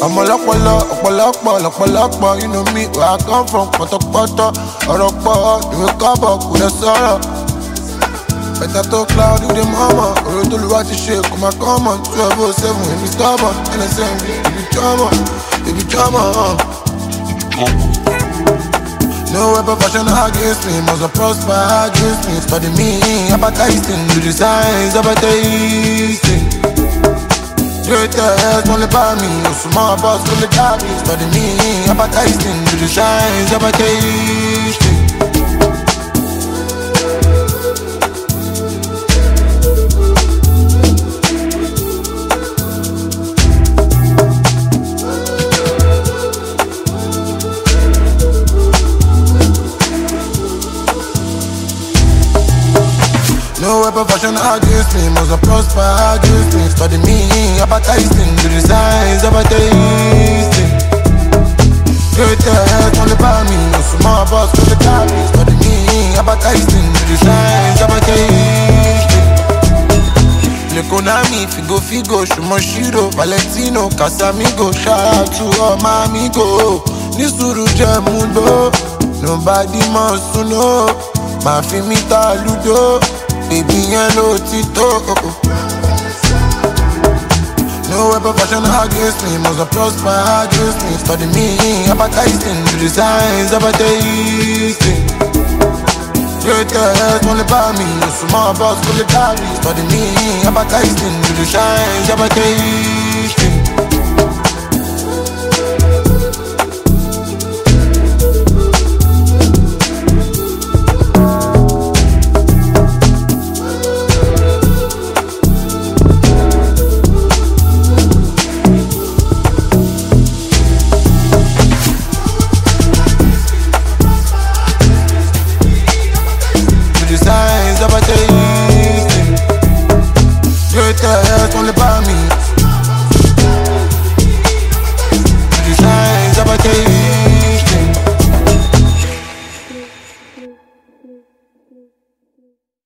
I'm a lock, you know me, where I come from, poto, or a pot, you will come up with a sorrow. Better talk loud with the mama, or to watch the shit, come on, 1207, if you stubborn, and the same, if you drama. No weapon fashion against me, must prosper against me. Study me, advertising, do the signs, advertising. Greatest only by me, no small boss only got me. Study me, advertising, do the signs, advertising. No weapon fashion against me, must prosper against me. Study me, advertising, do the signs, advertising. Greatest only by me, no small boss for the copy. Study me, advertising, do the signs, advertising. L'economy, figo, Shumoshiro, Valentino, Casamigo. Shout out to all my amigo. Nisuru Jemundo, nobody must to know. Ma fimita ludo. Baby, hello, Tito. No weapon fashion against me, must prosper against me. Study me, advertising, do the signs, advertising. Greatest only by me, no small boss, fully got me. Study me, advertising, do the signs, advertising.